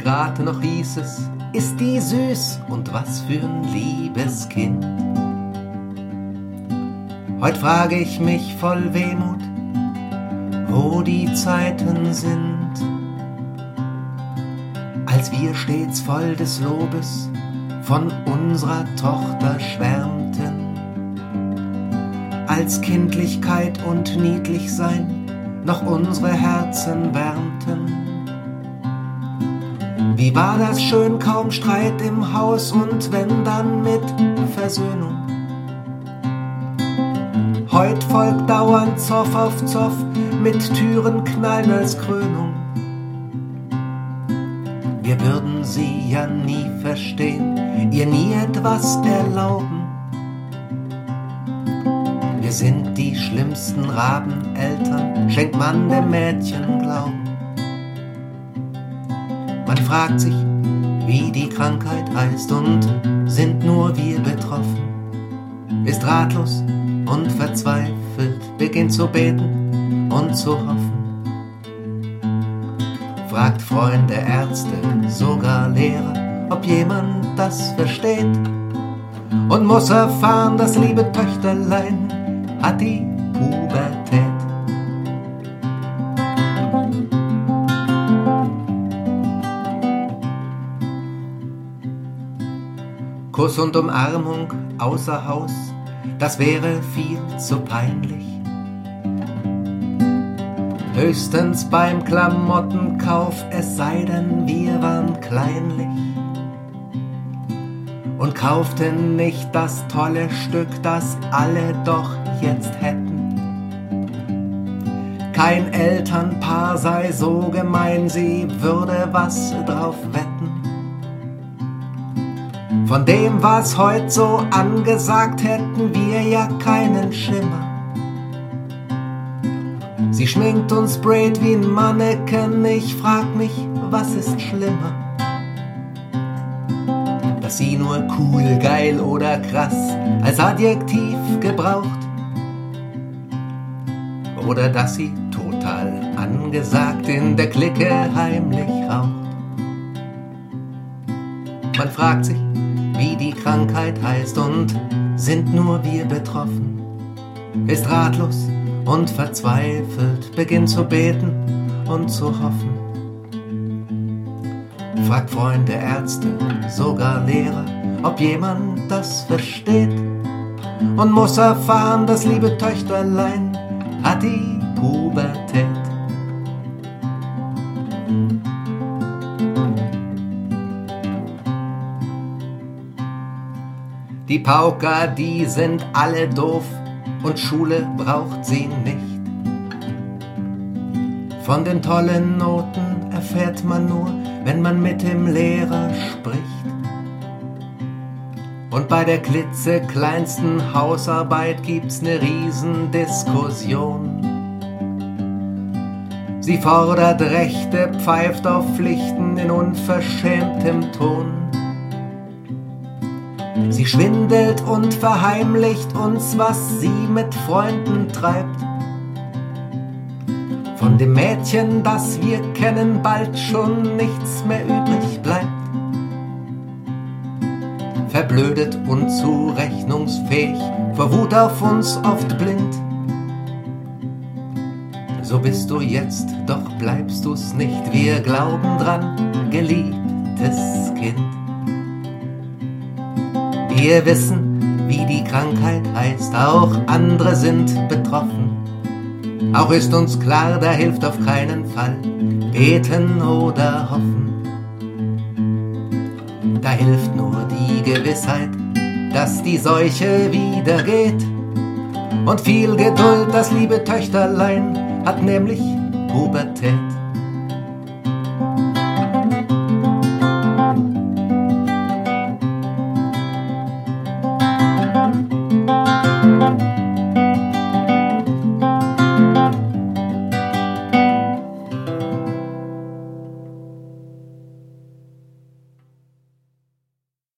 grad noch hieß es, ist die süß und was für ein liebes Kind. Heut frage ich mich voll Wehmut, wo die Zeiten sind, als wir stets voll des Lobes von unserer Tochter schwärmten, als Kindlichkeit und Niedlichsein noch unsere Herzen wärmten. Wie war das schön, kaum Streit im Haus und wenn dann mit Versöhnung. Heut folgt dauernd Zoff auf Zoff mit Türenknallen als Krönung. Wir würden sie ja nie verstehen, ihr nie etwas erlauben. Wir sind die schlimmsten Rabeneltern, schenkt man dem Mädchen Glauben. Man fragt sich, wie die Krankheit heißt und sind nur wir betroffen. Ist ratlos und verzweifelt, beginnt zu beten und zu hoffen. Fragt Freunde, Ärzte, sogar Lehrer, ob jemand das versteht. Und muss erfahren, das liebe Töchterlein hat die Pubertät. Kuss und Umarmung außer Haus, das wäre viel zu peinlich. Höchstens beim Klamottenkauf, es sei denn, wir waren kleinlich und kauften nicht das tolle Stück, das alle doch jetzt hätten. Kein Elternpaar sei so gemein, sie würde was drauf wetten. Von dem, was heut so angesagt, hätten wir ja keinen Schimmer. Sie schminkt und sprayt wie ein Mannequin, ich frag mich, was ist schlimmer? Dass sie nur cool, geil oder krass als Adjektiv gebraucht, oder dass sie total angesagt in der Clique heimlich raucht. Man fragt sich, wie die Krankheit heißt und sind nur wir betroffen. Ist ratlos und verzweifelt, beginnt zu beten und zu hoffen. Fragt Freunde, Ärzte, sogar Lehrer, ob jemand das versteht. Und muss erfahren, das liebe Töchterlein hat die Pubertät. Die Pauker, die sind alle doof und Schule braucht sie nicht. Von den tollen Noten erfährt man nur, wenn man mit dem Lehrer spricht. Und bei der klitzekleinsten Hausarbeit gibt's ne Riesendiskussion. Sie fordert Rechte, pfeift auf Pflichten in unverschämtem Ton. Sie schwindelt und verheimlicht uns, was sie mit Freunden treibt. Von dem Mädchen, das wir kennen, bald schon nichts mehr übrig bleibt. Verblödet, unzurechnungsfähig, vor Wut auf uns oft blind. So bist du jetzt, doch bleibst du's nicht, wir glauben dran, geliebtes Kind. Wir wissen, wie die Krankheit heißt, auch andere sind betroffen. Auch ist uns klar, da hilft auf keinen Fall beten oder hoffen. Da hilft nur die Gewissheit, dass die Seuche wieder geht. Und viel Geduld, das liebe Töchterlein hat nämlich Pubertät.